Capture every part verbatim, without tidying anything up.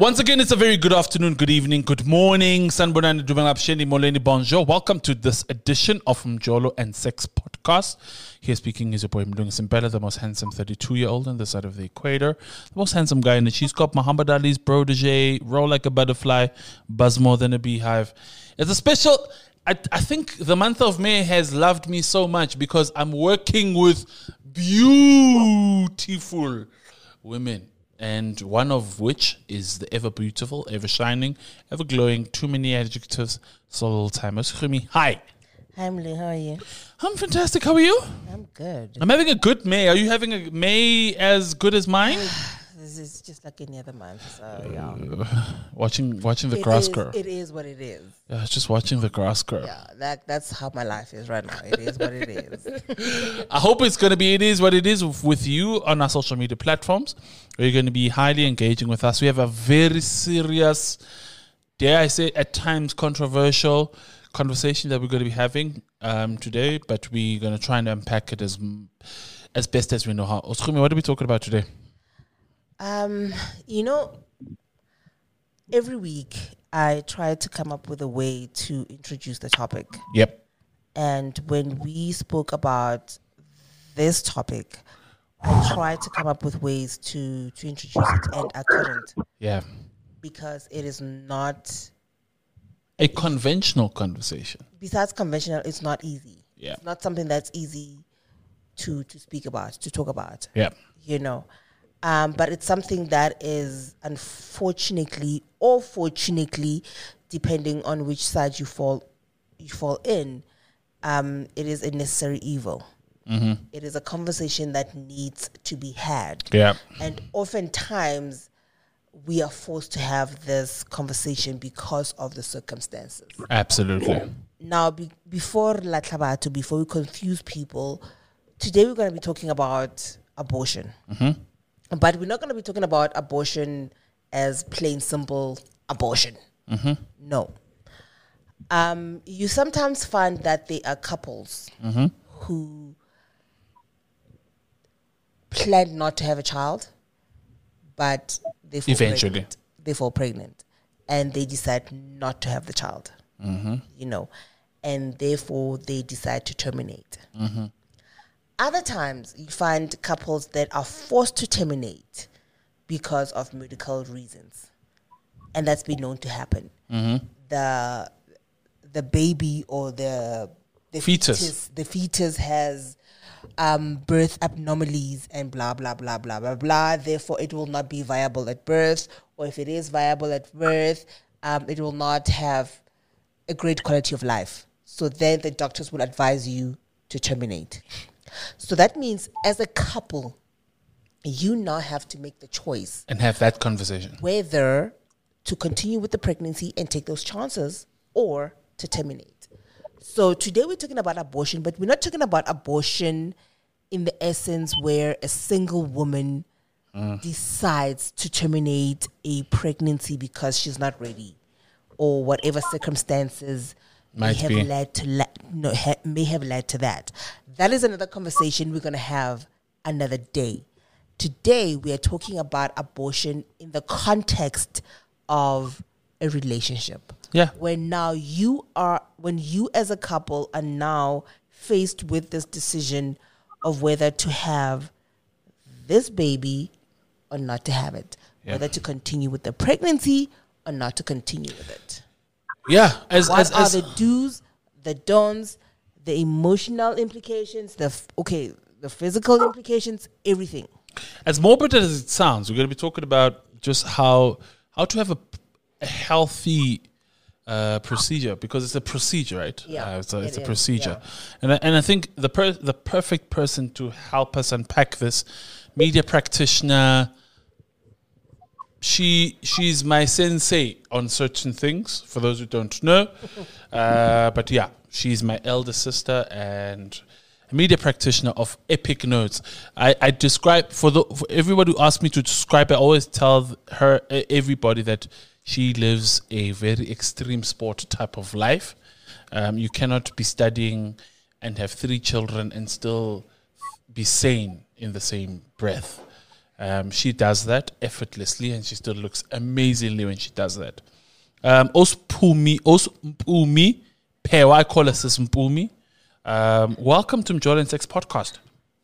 Once again, it's a very good afternoon, good evening, good morning. Sanbonani Dumelapsheni Moleni Bonjour. Welcome to this edition of Mjolo and Sex Podcast. Here speaking is your boy Mdungi Simpela, the most handsome thirty-two-year-old on the side of the equator. The most handsome guy in the cheese cup, Muhammad Ali's protege, roll like a butterfly, buzz more than a beehive. It's a special... I, I think the month of May has loved me so much because I'm working with beautiful women. And one of which is the ever beautiful, ever shining, ever glowing, too many adjectives, soul timers. Khumi, hi. Hi, Emily. How are you? I'm fantastic. How are you? I'm good. I'm having a good May. Are you having a May as good as mine? This is just like any other month. So, yeah. Uh, watching watching the It grass is- grow. It is what it is. Yeah, it's just watching the grass grow. Yeah, that that's how my life is right now. It is what it is. I hope it's going to be, it is what it is with, with you on our social media platforms. Where you're going to be highly engaging with us. We have a very serious, dare I say, at times controversial conversation that we're going to be having um, today, but we're going to try and unpack it as as best as we know how. Oskumi, what are we talking about today? Um, you know, every week I try to come up with a way to introduce the topic. Yep. And when we spoke about this topic, I tried to come up with ways to, to introduce it, and I couldn't Yeah. because it is not, A conventional conversation. besides conventional, it's not easy. Yeah. It's not something that's easy to, to speak about, to talk about, Yeah. you know. Um, but it's something that is unfortunately or fortunately, depending on which side you fall you fall in, um, it is a necessary evil. Mm-hmm. It is a conversation that needs to be had. Yeah. And oftentimes we are forced to have this conversation because of the circumstances. Absolutely. Now, be, before Latlabatu, before we confuse people, today we're going to be talking about abortion. Mm-hmm. But we're not going to be talking about abortion as plain, simple abortion. Mm-hmm. No. Um, you sometimes find that there are couples Mm-hmm. who plan not to have a child, but they fall Eventually. pregnant. They fall pregnant, and they decide not to have the child. Mm-hmm. You know, and therefore they decide to terminate. Mm-hmm. Other times, you find couples that are forced to terminate because of medical reasons, and that's been known to happen. Mm-hmm. The the baby or the the Fetus. the fetus has um, birth abnormalities and blah blah blah blah blah blah. Therefore, it will not be viable at birth, or if it is viable at birth, um, it will not have a great quality of life. So then, the doctors will advise you to terminate. So that means, as a couple, you now have to make the choice And have that conversation. whether to continue with the pregnancy and take those chances or to terminate. So today we're talking about abortion, but we're not talking about abortion in the essence where a single woman Mm. decides to terminate a pregnancy because she's not ready or whatever circumstances may Might have be. led to la- no, ha- may have led to that. That is another conversation we're going to have another day. Today we are talking about abortion in the context of a relationship. Yeah. When now you are, when you as a couple are now faced with this decision of whether to have this baby or not to have it, Yeah. whether to continue with the pregnancy or not to continue with it. Yeah. As, What as, are as, the do's, the don'ts, the emotional implications, the f- okay, the physical implications, everything. As morbid as it sounds, we're going to be talking about just how how to have a, a healthy uh, procedure, because it's a procedure, right? Yeah, uh, it's a, it's it a is, procedure, yeah. and I, and I think the per, the perfect person to help us unpack this, media practitioner. She she's my sensei on certain things. For those who don't know, uh, but yeah, she's my elder sister and a media practitioner of epic notes. I, I describe for the for everybody who asks me to describe. I always tell her uh, everybody that she lives a very extreme sport type of life. Um, you cannot be studying and have three children and still be sane in the same breath. Um, she does that effortlessly, and she still looks amazingly when she does that. Um, Ospumi, Ospumi, Pewa, I call her Sis Mpumi. Um, welcome to Mjolo and Sex Podcast.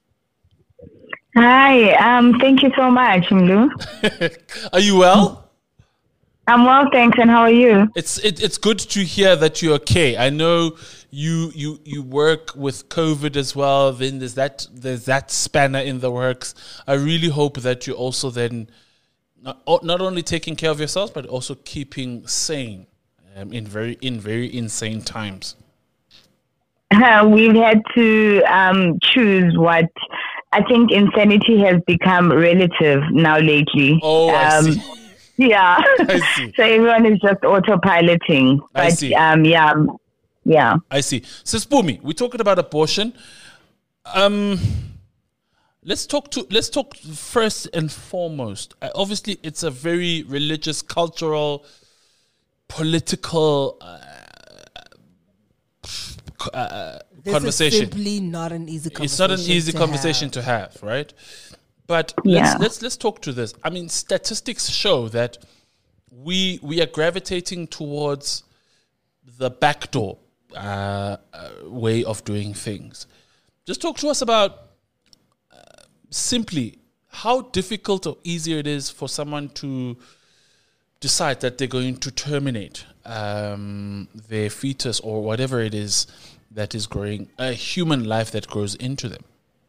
Hi, um, thank you so much, Mlu. Are you well? I'm well, thanks. And how are you? It's it, it's good to hear that you're okay. I know you you you work with COVID as well. Then there's that there's that spanner in the works. I really hope that you're also then not, not only taking care of yourselves but also keeping sane um, in very in very insane times. Uh, we've had to um, choose what. I think insanity has become relative now lately. Oh, I um, see. Yeah. I see. So everyone is just autopiloting. But, I see. Um, yeah. Yeah. I see. So, Spumi, we're talking about abortion. Um, let's talk to. Let's talk first and foremost. Uh, obviously, it's a very religious, cultural, political uh, uh, This conversation. is simply not an easy conversation. It's not an easy to conversation have. to have, right? But Yeah. let's let's let's talk to this. I mean, statistics show that we we are gravitating towards the backdoor uh, uh, way of doing things. Just talk to us about uh, simply how difficult or easy it is for someone to decide that they're going to terminate um, their fetus or whatever it is that is growing, a human life that grows into them.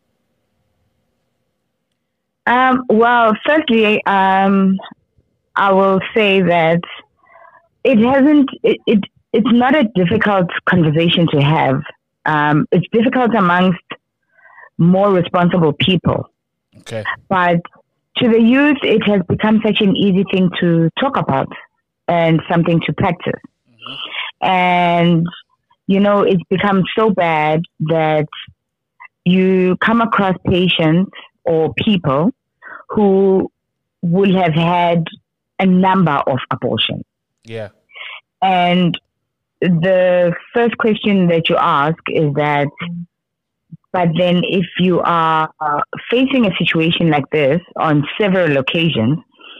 Um, well, firstly, um, I will say that it hasn't, it, it it's not a difficult conversation to have. Um, it's difficult amongst more responsible people. Okay. But to the youth, it has become such an easy thing to talk about and something to practice. Mm-hmm. And, you know, it's become so bad that you come across patients or people who will have had a number of abortions. Yeah. And the first question that you ask is that, but then if you are uh, facing a situation like this on several occasions,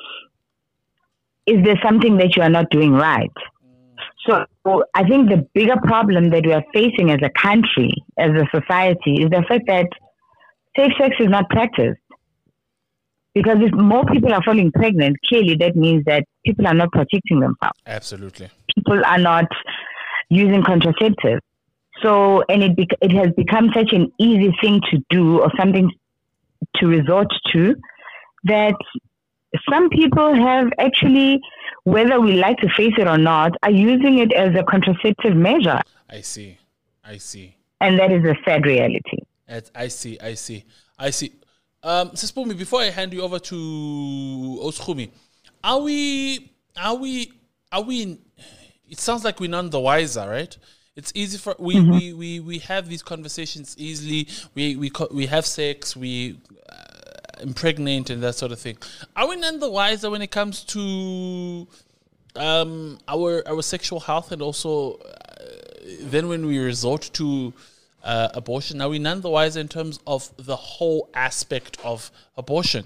is there something that you are not doing right? So I think the bigger problem that we are facing as a country, as a society, is the fact that safe sex is not practiced. Because if more people are falling pregnant, clearly that means that people are not protecting themselves. Absolutely. People are not using contraceptives. So, and it bec- it has become such an easy thing to do or something to resort to that some people have actually, whether we like to face it or not, are using it as a contraceptive measure. I see. I see. And that is a sad reality. I see. I see. I see. Um, Sispumi, before I hand you over to Oskumi, are we, are we, are we, in, it sounds like we're none the wiser, right? It's easy for, we, mm-hmm. we, we, we have these conversations easily. We, we, we have sex, we uh, impregnate and that sort of thing. Are we none the wiser when it comes to um, our, our sexual health and also uh, then when we resort to Uh, abortion? Are we none the wiser in terms of the whole aspect of abortion?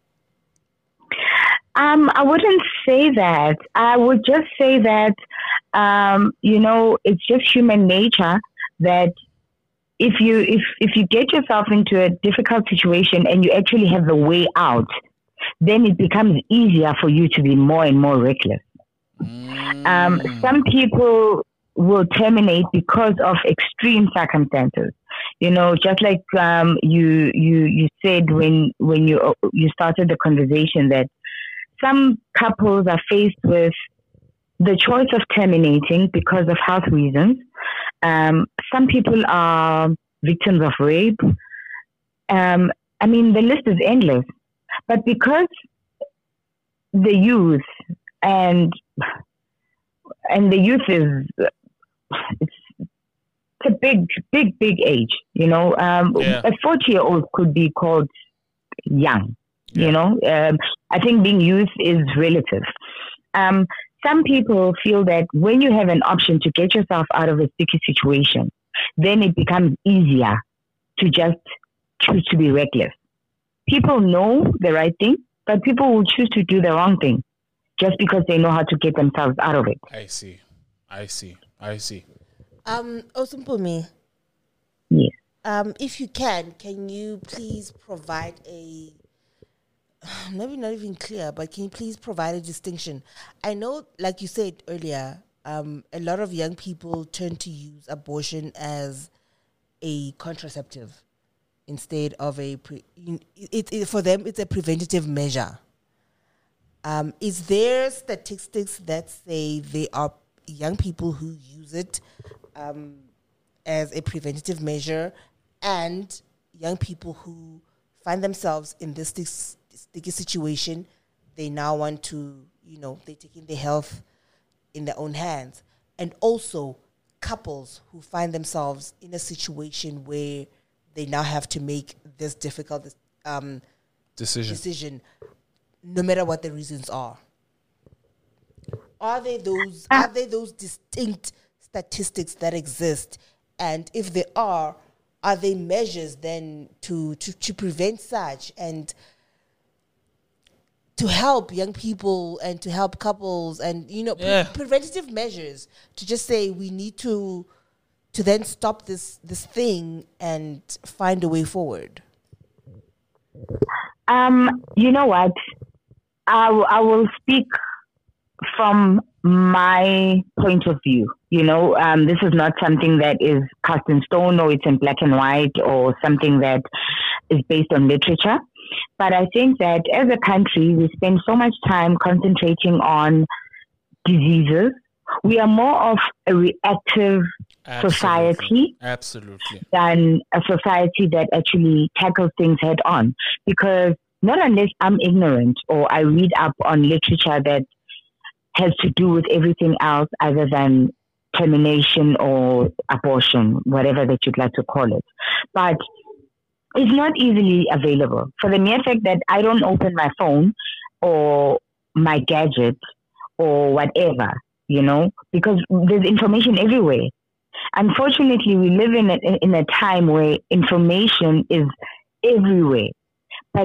Um, I wouldn't say that. I would just say that, um, you know, it's just human nature that if you if if you get yourself into a difficult situation and you actually have the way out, then it becomes easier for you to be more and more reckless. Mm. Um, some people will terminate because of extreme circumstances. You know, just like um, you you you said when when you you started the conversation that some couples are faced with the choice of terminating because of health reasons. Um, some people are victims of rape. Um, I mean, the list is endless. But because the youth and and the youth is It's, it's a big, big, big age, you know. Um, yeah. A forty-year-old could be called young, yeah. you know. Um, I think being youth is relative. Um, some people feel that when you have an option to get yourself out of a sticky situation, then it becomes easier to just choose to be reckless. people know the right thing, but people will choose to do the wrong thing just because they know how to get themselves out of it. I see. I see. I see. Um, Osumpumi. Yes. Um, if you can, can you please provide a, maybe not even clear, but can you please provide a distinction? I know, like you said earlier, um, a lot of young people turn to use abortion as a contraceptive instead of a, pre, it, it, for them, it's a preventative measure. Um, is there statistics that say there are young people who use it um, as a preventative measure, and young people who find themselves in this stick- sticky situation, they now want to, you know, they're taking their health in their own hands? And also couples who find themselves in a situation where they now have to make this difficult um, Decision. decision, no matter what the reasons are. Are there those are there those distinct statistics that exist? And if there are, are there measures then to, to, to prevent such and to help young people and to help couples and, you know, Yeah. pre- preventative measures to just say we need to to then stop this this thing and find a way forward? Um, you know what? I, w- I will speak from my point of view. You know, um, this is not something that is cast in stone or it's in black and white or something that is based on literature. But I think that as a country, we spend so much time concentrating on diseases. We are more of a reactive Absolutely. society Absolutely. than a society that actually tackles things head on. Because not unless I'm ignorant or I read up on literature that has to do with everything else other than termination or abortion, whatever that you'd like to call it. But it's not easily available for the mere fact that I don't open my phone or my gadget or whatever, you know, because there's information everywhere. Unfortunately, we live in a, in a time where information is everywhere, but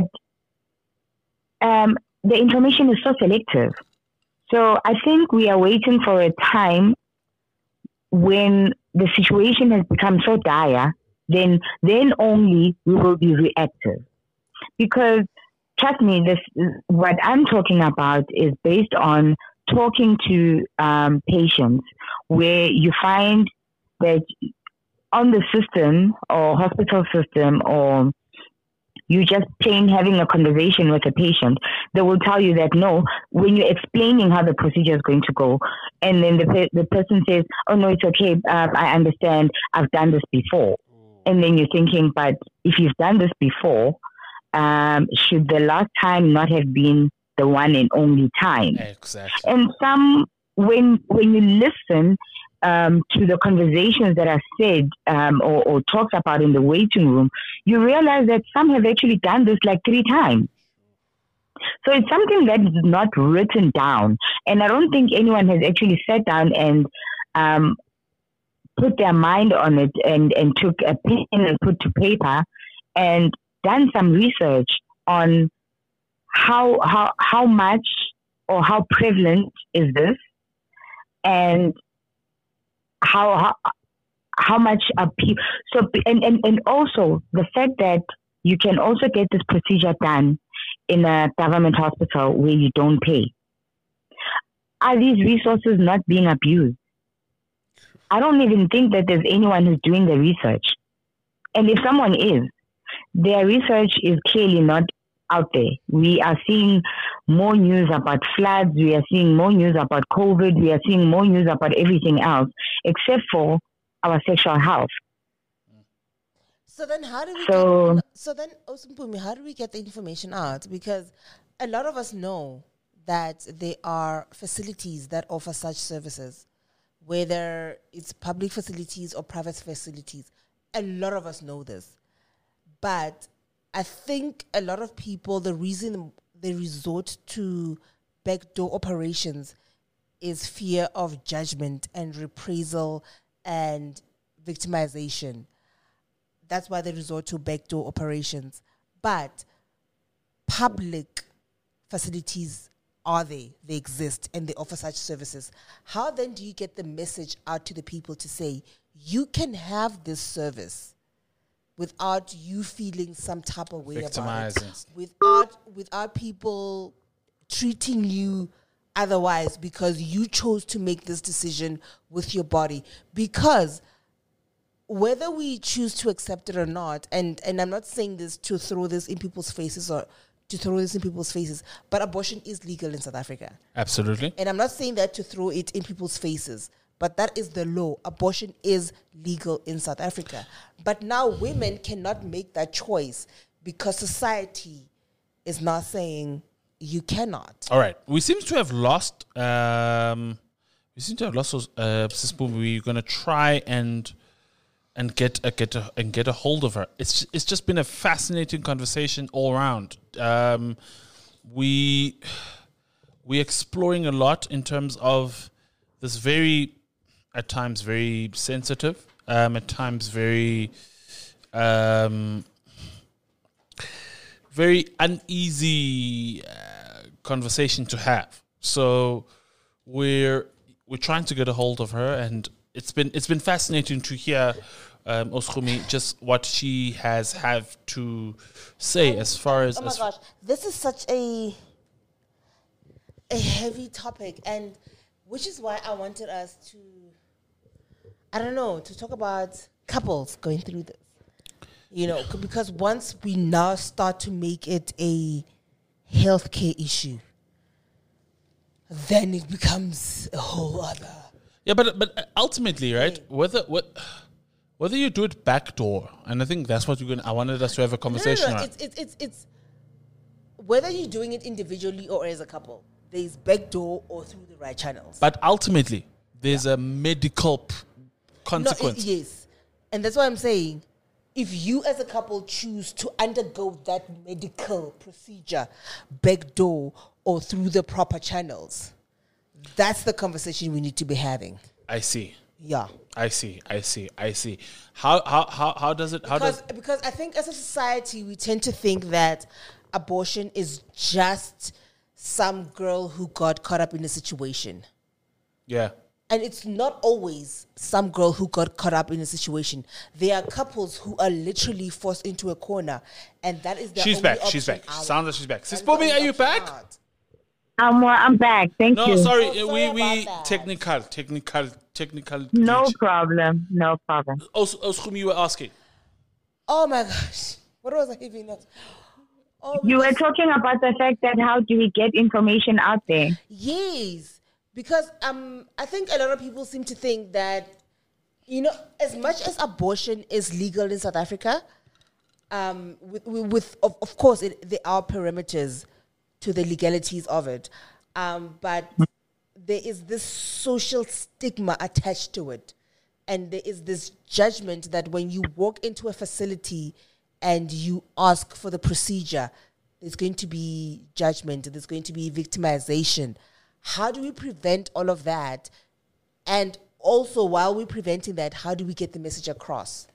um, the information is so selective. So I think we are waiting for a time when the situation has become so dire, then then only we will be reactive. Because trust me, this what I'm talking about is based on talking to um, patients where you find that on the system or hospital system or you just plain having a conversation with a patient, they will tell you that no, when you're explaining how the procedure is going to go, and then the pe- the person says, oh no, it's okay, um, I understand, I've done this before. And then you're thinking, but if you've done this before, um, should the last time not have been the one and only time? Exactly. And some, when when you listen um, to the conversations that are said um, or, or talked about in the waiting room, you realize that some have actually done this like three times. So it's something that is not written down. And I don't think anyone has actually sat down and um, put their mind on it and, and took a pen and put to paper and done some research on how how how much or how prevalent is this, and how how, how much are people so and, and, and also the fact that you can also get this procedure done in a government hospital where you don't pay. Are these resources not being abused? I don't even think that there's anyone who's doing the research. And if someone is, their research is clearly not out there. We are seeing more news about floods. We are seeing more news about COVID. We are seeing more news about everything else, except for our sexual health. So then how do we So, get, so then Osumpumi, how do we get the information out? Because a lot of us know that there are facilities that offer such services, whether it's public facilities or private facilities. A lot of us know this. But I think a lot of people, the reason they resort to backdoor operations is fear of judgment and reprisal and victimization. That's why they resort to backdoor operations. But public facilities are there, they exist, and they offer such services. How then do you get the message out to the people to say, you can have this service without you feeling some type of way about it, without, without people treating you otherwise because you chose to make this decision with your body? Because whether we choose to accept it or not, and, and I'm not saying this to throw this in people's faces or to throw this in people's faces, but abortion is legal in South Africa. Absolutely. And I'm not saying that to throw it in people's faces, but that is the law. Abortion is legal in South Africa. But now women cannot make that choice because society is not saying you cannot. All right. We seem to have lost, um, we seem to have lost, uh, Sis Boom. We're going to try and and get a, get a, and get a hold of her. It's it's just been a fascinating conversation all around. Um, we we're exploring a lot in terms of this very, at times very sensitive, um, at times very, um, very uneasy uh, conversation to have. So we're we're trying to get a hold of her, and it's been it's been fascinating to hear. Um, Oschumi, just what she has have to say oh, as far as. Oh my as gosh, this is such a a heavy topic, and which is why I wanted us to, I don't know, to talk about couples going through this. You know, c- because once we now start to make it a healthcare issue, then it becomes a whole other. Yeah, but but ultimately, right? Whether what. Whether you do it backdoor, and I think that's what we're going. I wanted us to have a conversation No, no, no. on. It's, it's it's it's whether you're doing it individually or as a couple. There's backdoor or through the right channels. But ultimately, there's yeah. a medical p- consequence. No, it, yes, and that's why I'm saying, if you as a couple choose to undergo that medical procedure, backdoor or through the proper channels, that's the conversation we need to be having. I see. Yeah. I see, I see, I see. How how how, how does it how because, does because I think as a society we tend to think that abortion is just some girl who got caught up in a situation. Yeah. And it's not always some girl who got caught up in a situation. There are couples who are literally forced into a corner, and that is the She's only back, option she's back. out. Sounds like she's back. Sis Bobby, are you back? Out. Um, well, I'm back. Thank no, you. No, sorry. Oh, sorry we we about that. technical, technical, technical. No glitch. problem. No problem. Also, also, you were asking. Oh my gosh. What was I even at? Oh, You were because- talking about the fact that how do we get information out there? Yes, because um, I think a lot of people seem to think that, you know, as much as abortion is legal in South Africa, um, with, with of, of course it, there are parameters to the legalities of it, um, but there is this social stigma attached to it, and there is this judgment that when you walk into a facility and you ask for the procedure, there's going to be judgment, there's going to be victimization. How do we prevent all of that? And also, while we're preventing that, how do we get the message across?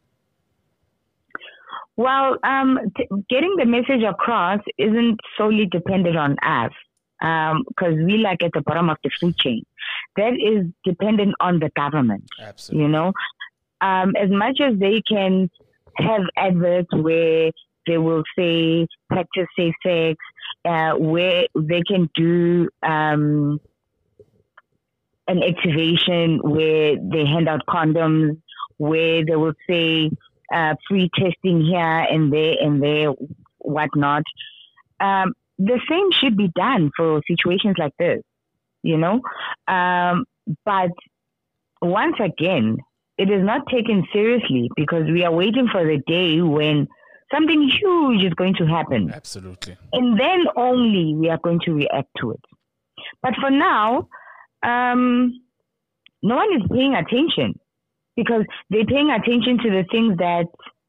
Well, um, t- getting the message across isn't solely dependent on us, because um, we like at the bottom of the food chain. That is dependent on the government. Absolutely. You know, um, as much as they can have adverts where they will say practice safe sex, uh, where they can do um, an activation where they hand out condoms, where they will say uh, free testing here and there and there, whatnot. Um, the same should be done for situations like this, you know. Um, but once again, it is not taken seriously because we are waiting for the day when something huge is going to happen. Absolutely. And then only we are going to react to it. But for now, um, no one is paying attention because they're paying attention to the things that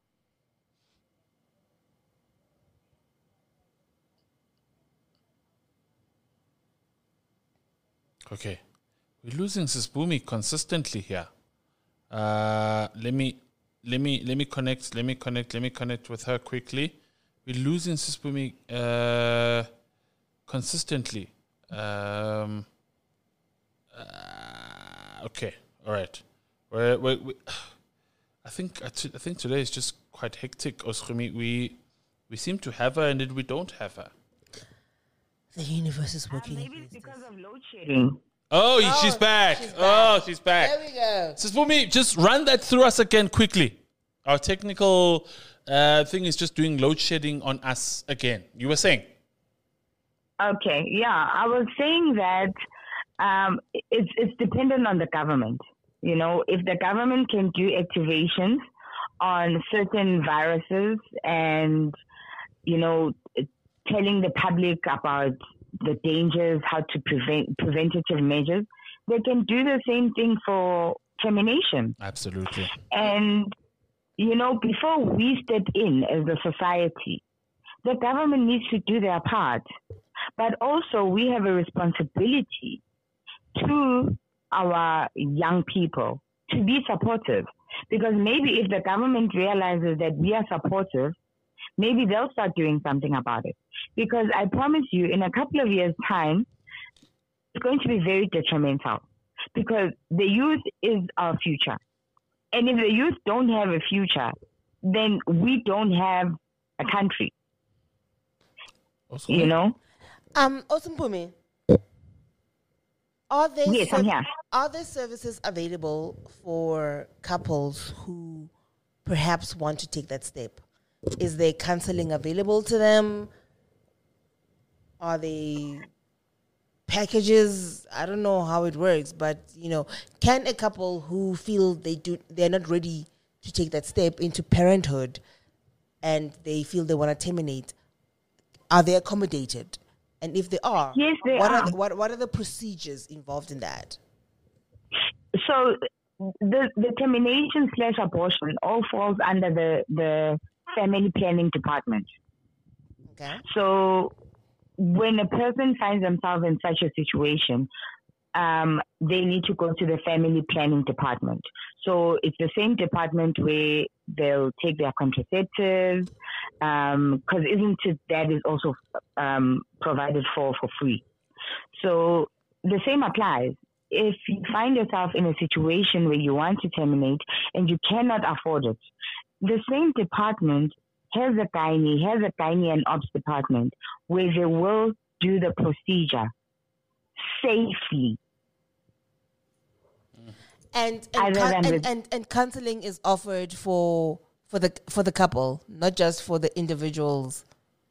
Okay. We're losing Sis Bumi consistently here. Uh, let me let me let me connect let me connect let me connect with her quickly. we're losing Sispumi uh, consistently. Um, uh, okay, all right. We're, we're, we I think I think today is just quite hectic. Oschumi, we we seem to have her and then we don't have her. The universe is working. Uh, maybe it's because of load shedding. Oh, Oh, she's back. she's back. Oh, she's back. There we go. Sispumi, just run that through us again quickly. Our technical uh, thing is just doing load shedding on us again. You were saying? Okay, yeah, I was saying that um, it's it's dependent on the government. You know, if the government can do activations on certain viruses and, you know, telling the public about the dangers, how to prevent preventative measures, they can do the same thing for termination. Absolutely. And, you know, before we step in as a society, the government needs to do their part. But also we have a responsibility to our young people to be supportive. Because maybe if the government realizes that we are supportive, maybe they'll start doing something about it. Because I promise you, in a couple of years' time, it's going to be very detrimental. Because the youth is our future. And if the youth don't have a future, then we don't have a country. Also, you know? Um, Osumpumi, are there Yes, I'm here. are there services available for couples who perhaps want to take that step? Is there counseling available to them? Are they packages? I don't know how it works, but you know, can a couple who feel they do they're not ready to take that step into parenthood and they feel they want to terminate, are they accommodated? And if they are, Yes, they what are. are the, what what are the procedures involved in that? So the the termination slash abortion all falls under the, the family planning department. Okay. So when a person finds themselves in such a situation, um, they need to go to the family planning department. So it's the same department where they'll take their contraceptives, because um, isn't it that is also um, provided for for free. So the same applies. If you find yourself in a situation where you want to terminate and you cannot afford it, the same department has a gynae, has a gynae and ops department where they will do the procedure safely. And and, Other coun- than and, the- and and counseling is offered for for the for the couple, not just for the individuals.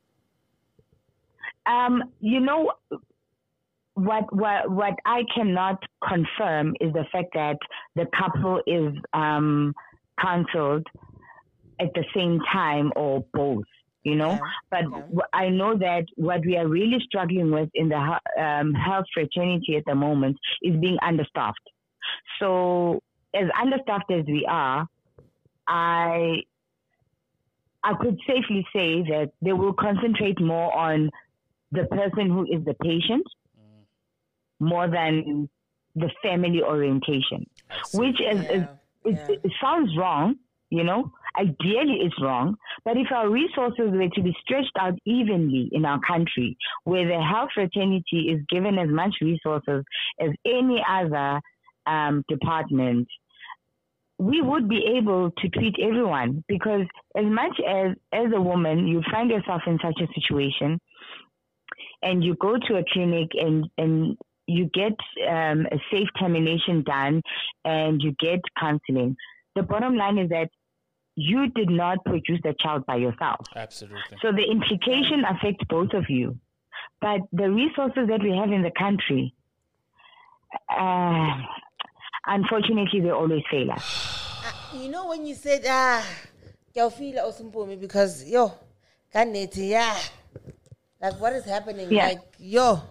Um, you know, what what what I cannot confirm is the fact that the couple is um, counseled at the same time or both. You know, Yeah, but yeah. w- I know that what we are really struggling with in the hu- um, health fraternity at the moment is being understaffed. So, as understaffed as we are, I I could safely say that they will concentrate more on the person who is the patient more than the family orientation, which is, is, Yeah, is, yeah. it sounds wrong, you know, ideally it's wrong, but if our resources were to be stretched out evenly in our country, where the health fraternity is given as much resources as any other um, department, we would be able to treat everyone, because as much as, as a woman, you find yourself in such a situation and you go to a clinic and, and you get um, a safe termination done and you get counseling. The bottom line is that you did not produce the child by yourself. Absolutely. So the implication affects both of you. But the resources that we have in the country, uh, unfortunately, they always fail us. Uh, you know when you said ah, Yaufila Osumpumi, because yo, Kaneti, yeah, like what is happening? Yeah. Like yo.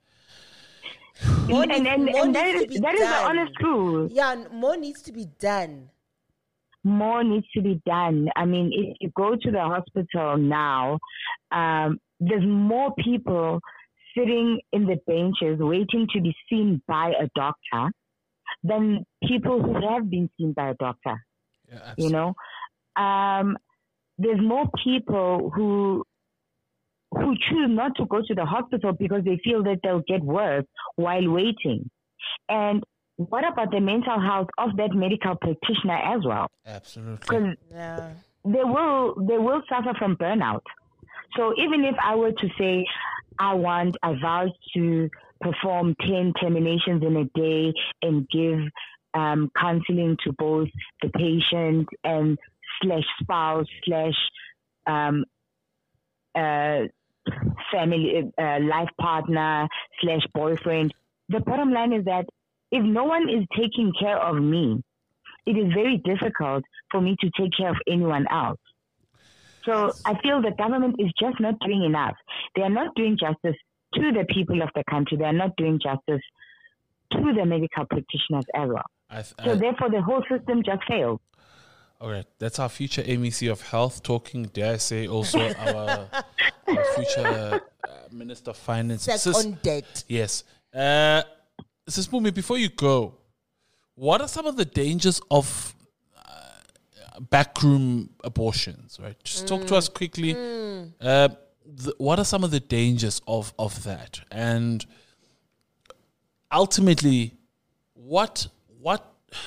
More And, needs- and, more and that needs is, to be that is the done. honest truth. Yeah, n- more needs to be done. More needs to be done. I mean, if you go to the hospital now, um, there's more people sitting in the benches waiting to be seen by a doctor than people who have been seen by a doctor. Yeah, You know, um, there's more people who who choose not to go to the hospital because they feel that they'll get worse while waiting. And what about the mental health of that medical practitioner as well? Absolutely. Because Yeah. they will they will suffer from burnout. So even if I were to say I want I vow to perform ten terminations in a day and give um, counseling to both the patient and slash spouse slash um, uh, family uh, life partner slash boyfriend. The bottom line is that if no one is taking care of me, it is very difficult for me to take care of anyone else. So I feel the government is just not doing enough. They are not doing justice to the people of the country. They are not doing justice to the medical practitioners as well. I th- So I- therefore, the whole system just failed. All right, that's our future M E C of Health talking. Dare I say also our, our future uh, Minister of Finance. Sex Sis- on debt. Yes. Uh, Sis Mumi, before you go, what are some of the dangers of uh, backroom abortions? Right, just talk to us quickly. Uh, the, what are some of the dangers of of that, and ultimately, what what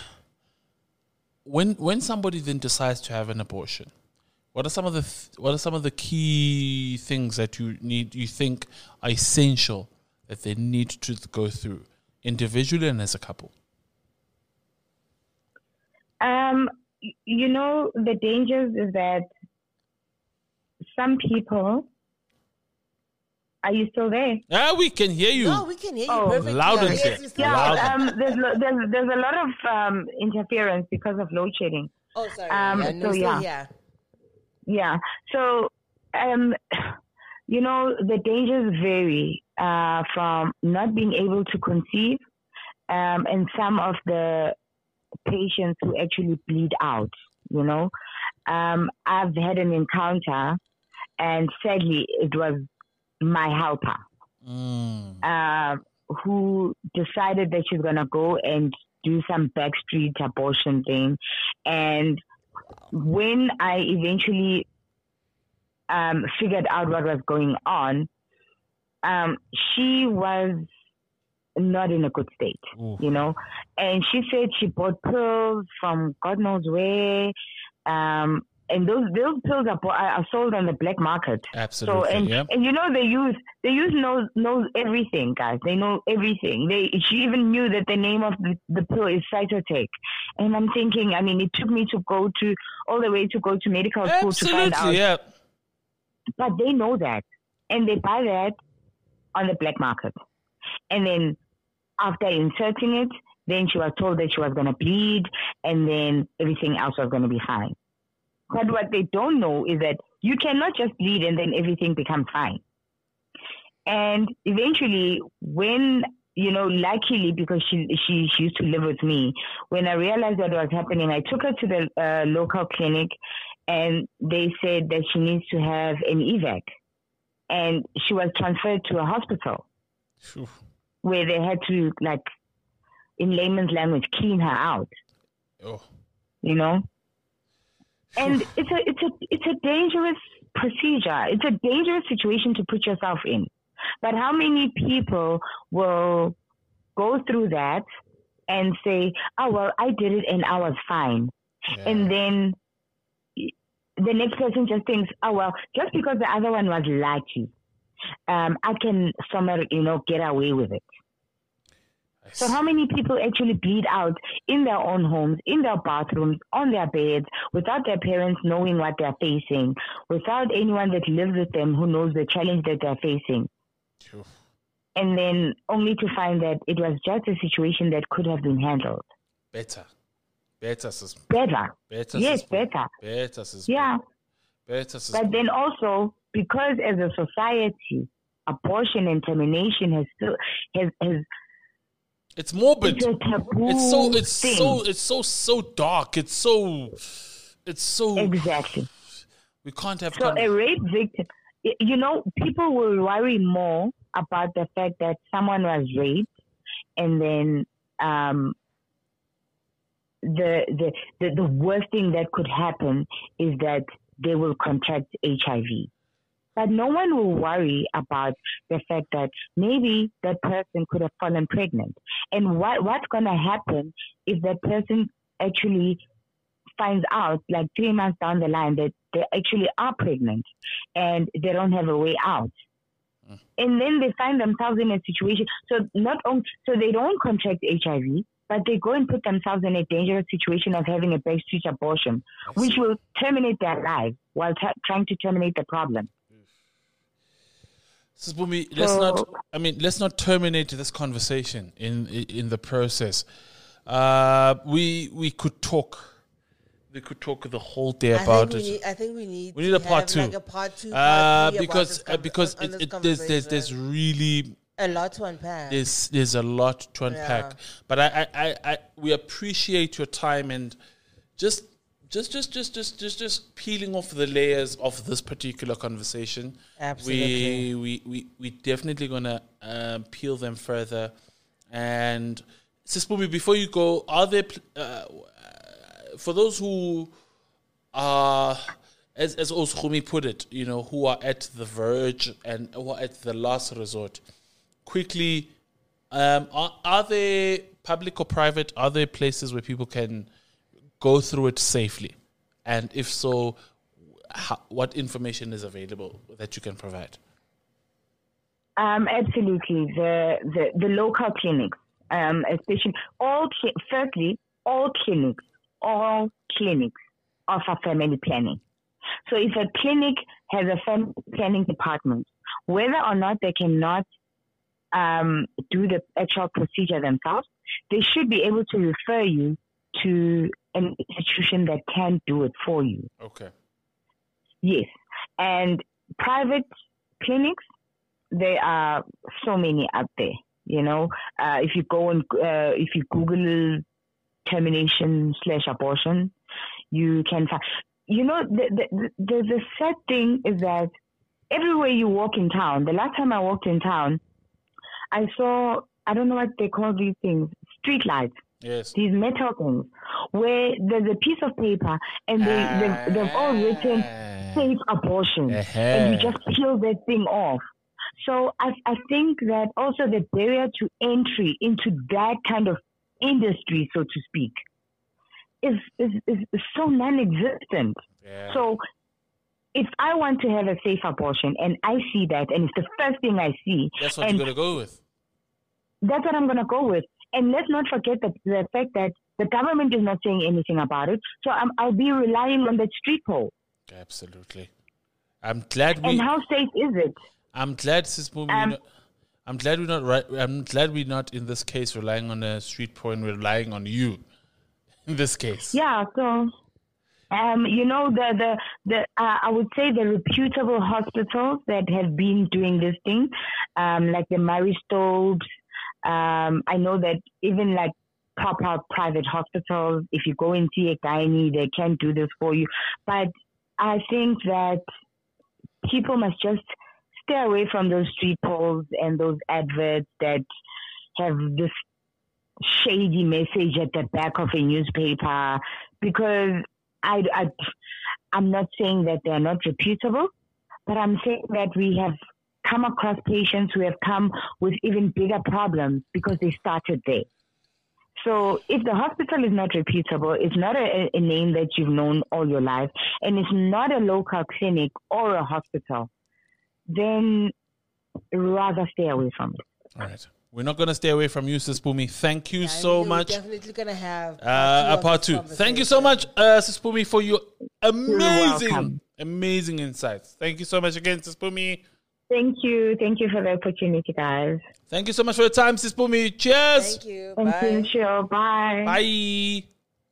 when when somebody then decides to have an abortion, what are some of the th- what are some of the key things that you need you think are essential that they need to go through individually and as a couple? Um, y- you know, the dangers is that some people. Are you still there? Ah, we can hear you. No, we can hear you Oh, perfectly. loud and Yes, clear. you're still Loud. there. Yeah, um, there's, lo- there's there's a lot of um, interference because of load shedding. Oh, sorry. Um, yeah, so no, still yeah. here. Yeah. So, um, you know, the dangers vary uh, from not being able to conceive, um, and some of the patients who actually bleed out. You know, um, I've had an encounter, and sadly, it was my helper. Mm. Uh, who decided that she's gonna go and do some backstreet abortion thing, and when I eventually um, figured out what was going on, um, she was not in a good state, Ooh. you know. And she said she bought pills from God knows where, um, and those those pills are, are sold on the black market. Absolutely, So and yeah. and you know the youth the youth knows knows everything, guys. They know everything. They she even knew that the name of the, the pill is Cytotec. And I'm thinking, I mean, it took me to go to all the way to go to medical school to find out. Absolutely, yeah. But they know that, and they buy that on the black market. And then after inserting it, then she was told that she was going to bleed, and then everything else was going to be fine. But what they don't know is that you cannot just bleed and then everything becomes fine. And eventually, when, you know, luckily, because she, she, she used to live with me, when I realized what was happening, I took her to the uh, local clinic, and they said that she needs to have an evac. And she was transferred to a hospital Phew. where they had to, like, in layman's language, clean her out, Oh. you know? And it's a it's a it's a dangerous procedure. It's a dangerous situation to put yourself in. But how many people will go through that and say, "Oh well, I did it and I was fine," Yeah. and then the next person just thinks, "Oh well, just because the other one was lucky, um, I can somehow you know get away with it." So how many people actually bleed out in their own homes, in their bathrooms, on their beds, without their parents knowing what they're facing, without anyone that lives with them who knows the challenge that they're facing? Phew. And then only to find that it was just a situation that could have been handled Better. Better, sis. better. Better, Yes, sis. better. Better, sis. Yeah. Better, sis. But then also, because as a society, abortion and termination has still, has, has It's morbid. it's a taboo It's so it's thing. so it's so so dark. It's so it's so Exactly. we can't have So con- a rape victim, y- you know, people will worry more about the fact that someone was raped, and then um, the, the the the worst thing that could happen is that they will contract H I V. But no one will worry about the fact that maybe that person could have fallen pregnant. And what what's going to happen if that person actually finds out, like three months down the line, that they actually are pregnant and they don't have a way out? Mm. And then they find themselves in a situation. So not only, so they don't contract H I V, but they go and put themselves in a dangerous situation of having a backstreet abortion, which will terminate their life while t- trying to terminate the problem. Sisbumi, let's so, not. I mean, let's not terminate this conversation in in the process. Uh, we we could talk. We could talk the whole day I about think it. we need, I think we need. We need a part two. Like a part two. Part uh, three because about this uh, because con- it, it, there's there's there's really a lot to unpack. There's there's a lot to unpack. Yeah. But I, I, I, I we appreciate your time and just just just just just just just peeling off the layers of this particular conversation. Absolutely. We we we we definitely gonna um, peel them further. And Sisbumi, before you go, are there uh, for those who are, as as Oskhumi put it, you know, who are at the verge and who are at the last resort, quickly, um, are, are there public or private? Are there places where people can go through it safely? And if so, how, what information is available that you can provide? Um, absolutely, the, the the local clinics, um, especially all. Firstly, all clinics. all clinics offer family planning. So if a clinic has a family planning department, whether or not they cannot um, do the actual procedure themselves, they should be able to refer you to an institution that can do it for you. Okay. Yes. And private clinics, there are so many out there. You know, uh, if you go and uh, if you Google termination slash abortion, you can find, you know, the, the, the, the sad thing is that everywhere you walk in town, the last time I walked in town, I saw, I don't know what they call these things, street lights. Yes. These metal things, where there's a piece of paper and they, uh, they've, they've all written safe abortion, uh-huh. and you just peel that thing off. So I, I think that also the barrier to entry into that kind of industry, so to speak, is is, is, is so non-existent. Yeah. So if I want to have a safe abortion and I see that, and it's the first thing I see, that's what you're going to go with. That's what I'm going to go with. And let's not forget the, the fact that the government is not saying anything about it. So I'm, I'll be relying on that street poll. Absolutely. I'm glad we... And how safe is it? I'm glad, Sisbumi, um, I'm glad we're not right. I'm glad we're not in this case relying on a street poll and we're relying on you in this case. Yeah, so... Um, you know, the, the, the uh, I would say the reputable hospitals that have been doing this thing, um, like the Marie Stopes. Um, I know that even like proper private hospitals, if you go and see a gynae, they can do this for you. But I think that people must just stay away from those street polls and those adverts that have this shady message at the back of a newspaper, because I, I, I'm not saying that they're not reputable, but I'm saying that we have come across patients who have come with even bigger problems because they started there. So if the hospital is not reputable, it's not a, a name that you've known all your life, and it's not a local clinic or a hospital, then rather stay away from it. All right. We're not going to stay away from you, Sisbumi. Thank you yeah, so much. We're definitely going to have uh, a part two. Thank you so much, uh, Sisbumi, for your amazing, amazing insights. Thank you so much again, Sisbumi. Thank you. Thank you for the opportunity, guys. Thank you so much for your time, Sisbumi. Cheers. Thank you. Thank Bye. you. Sure. Bye. Bye.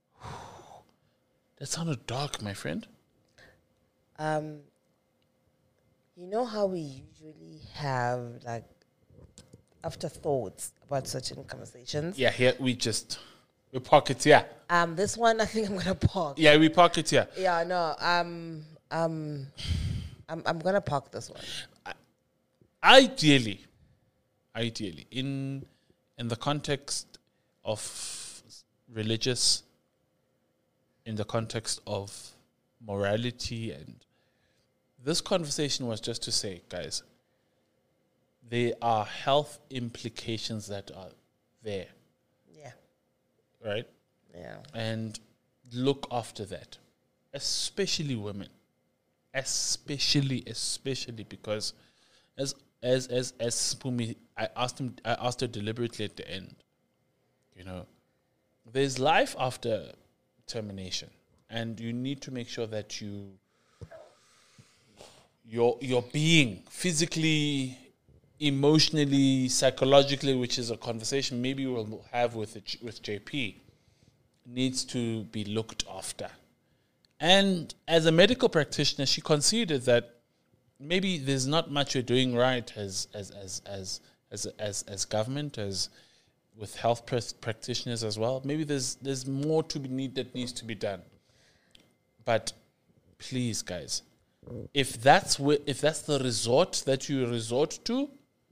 That sounded dark, my friend. Um, you know how we usually have like afterthoughts about certain conversations? Yeah, here we just we park it here. Um, this one I think I'm gonna park. Yeah, we park it here. Yeah, no. Um, um, I'm I'm gonna park this one. Ideally, ideally, in in the context of religious, in the context of morality. And this conversation was just to say, guys, there are health implications that are there, Yeah. right? Yeah. And look after that, especially women, especially, especially because as as as as Spumi, I asked him, I asked her deliberately at the end, you know, there's life after termination, and you need to make sure that you your your being physically, emotionally, psychologically, which is a conversation maybe we'll have with the, with J P, needs to be looked after. And as a medical practitioner, she considered that maybe there's not much we're doing right as as as as as as, as government, as with health pr- practitioners as well. Maybe there's there's more to be need that needs to be done. But please, guys, if that's where, if that's the resort that you resort to,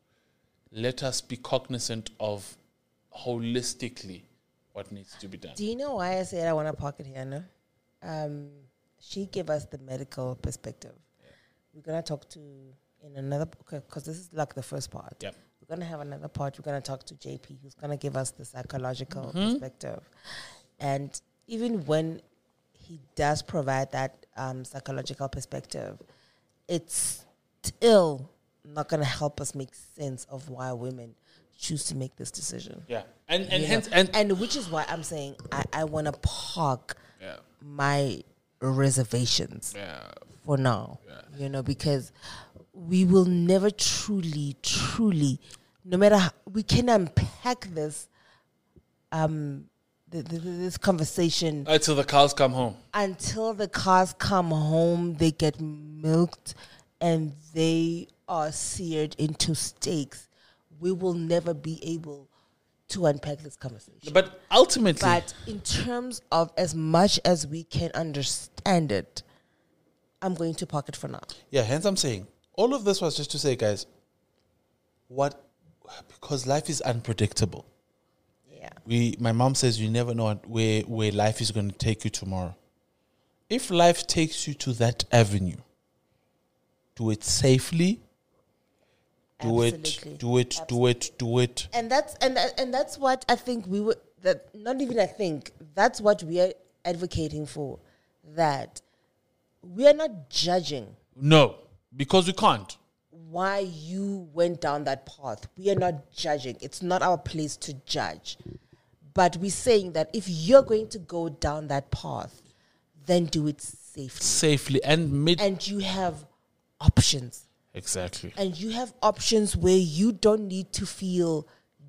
let us be cognizant of holistically what needs to be done. Do you know why I said I want to park it here, no? Um, she gave us the medical perspective. Yeah. We're going to talk to, in another, because this is like the first part. Yep. We're going to have another part. We're going to talk to J P, who's going to give us the psychological Mm-hmm. perspective. And even when he does provide that um, psychological perspective, it's still not going to help us make sense of why women choose to make this decision. Yeah. And and You hence know? and, and which is why I'm saying I, I want to park yeah. my reservations Yeah. for now, Yeah. you know, because we will never truly, truly, no matter how, we can unpack this, um, the, the, this conversation Until the cows come home. until the cars come home, they get milked and they are seared into steaks. We will never be able to unpack this conversation. But ultimately, But in terms of as much as we can understand it, I'm going to park it for now. yeah, hence I'm saying all of this was just to say, guys, what because life is unpredictable. Yeah. We, my mom says, you never know where where life is going to take you tomorrow. If life takes you to that avenue, do it safely. Do Absolutely. it. Do it. Do it. Do it. And that's and that- and that's what I think we would that not even I think that's what we are advocating for, that we are not judging No, because we can't. why you went down that path. We are not judging. It's not our place to judge. But we're saying that if you're going to go down that path, then do it safely. Safely and mid. And you have options. Exactly. And you have options where you don't need to feel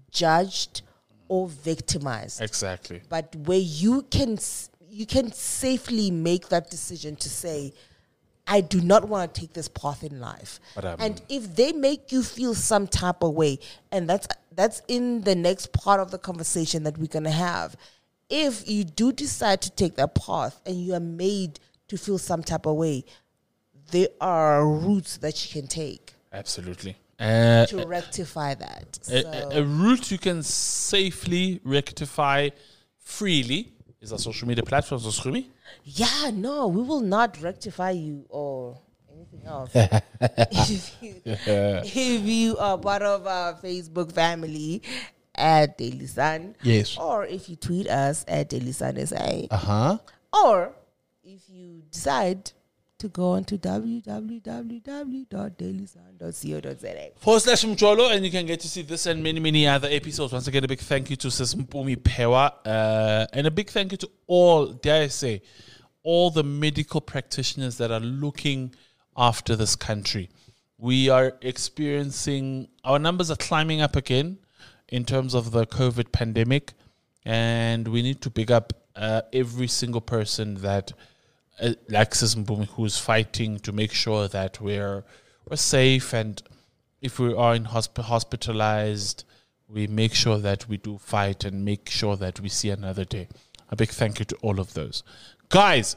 judged or victimized. Exactly. But where you can s- you can safely make that decision to say, I do not want to take this path in life. But, um, and if they make you feel some type of way, and that's that's in the next part of the conversation that we're gonna have. If you do decide to take that path and you are made to feel some type of way, there are routes that you can take Absolutely. Uh, to rectify that. a, So, a, a route you can safely rectify freely is our social media platforms, Oschumi. yeah, no, we will not rectify you or anything else. if, you, if you are part of our Facebook family at Daily Sun, Yes. or if you tweet us at Daily Sun S A, Uh huh. or if you decide to go on to w w w w dot daily sun dot co dot z a. Forward slash Mjolo, and you can get to see this and many, many other episodes. Once again, a big thank you to Sis Mpumi Pewa, uh, and a big thank you to all, dare I say, all the medical practitioners that are looking after this country. We are experiencing, our numbers are climbing up again in terms of the COVID pandemic, and we need to pick up uh, every single person that Uh, like Sis Mpumi, who's fighting to make sure that we're we're safe, and if we are in hosp- hospitalized, we make sure that we do fight and make sure that we see another day. A big thank you to all of those guys.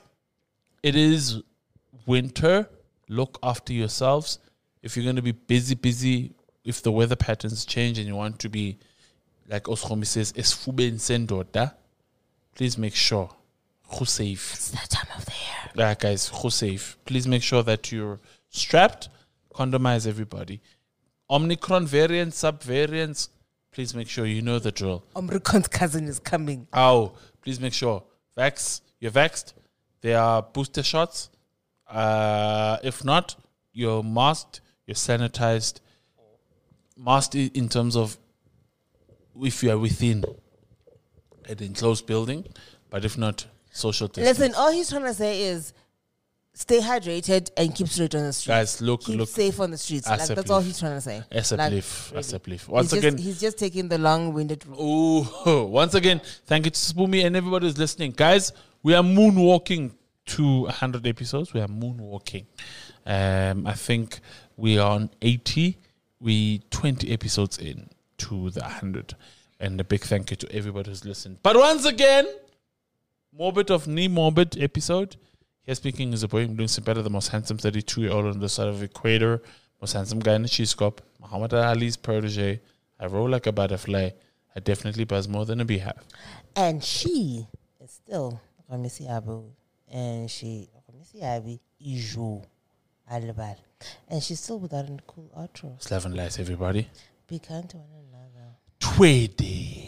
It is winter. Look after yourselves. If you're going to be busy, busy, if the weather patterns change and you want to be, like Oskomi says, esfubeni sendoda, please make sure. Who's safe? It's that time of the year. Yeah, guys, go safe. Please make sure that you're strapped. Condomize everybody. Omicron variants, subvariants. Please make sure you know the drill. Omicron's cousin is coming. Oh, please make sure. Vax, you're vaxxed. There are booster shots. Uh, if not, you're masked, you're sanitized. Masked i- in terms of if you are within an enclosed building, but if not, social distance. Listen, all he's trying to say is stay hydrated and keep straight on the streets. Guys, look, keep look. safe on the streets. Like, that's all he's trying to say. As a Like, belief, really. as a belief. Once he's again, just, he's just taking the long-winded route. ooh, once again, thank you to Spoomy and everybody who's listening. Guys, we are moonwalking to one hundred episodes. We are moonwalking. Um, I think we are on eighty. We twenty episodes in to the one hundred. And a big thank you to everybody who's listened. But once again, Morbid of Knee Morbid episode. Here speaking is a boy. I'm doing some better. The most handsome thirty-two-year-old on the side of the equator. Most handsome guy in the cheese cup. Muhammad Ali's protege. I roll like a butterfly. I definitely buzz more than a beehive. And she is still Ramisi Abu. And she Ramisi Abi Ijo Alibad. And she's still without a cool outro. Slav and light, everybody. Be kind to one another. Twede.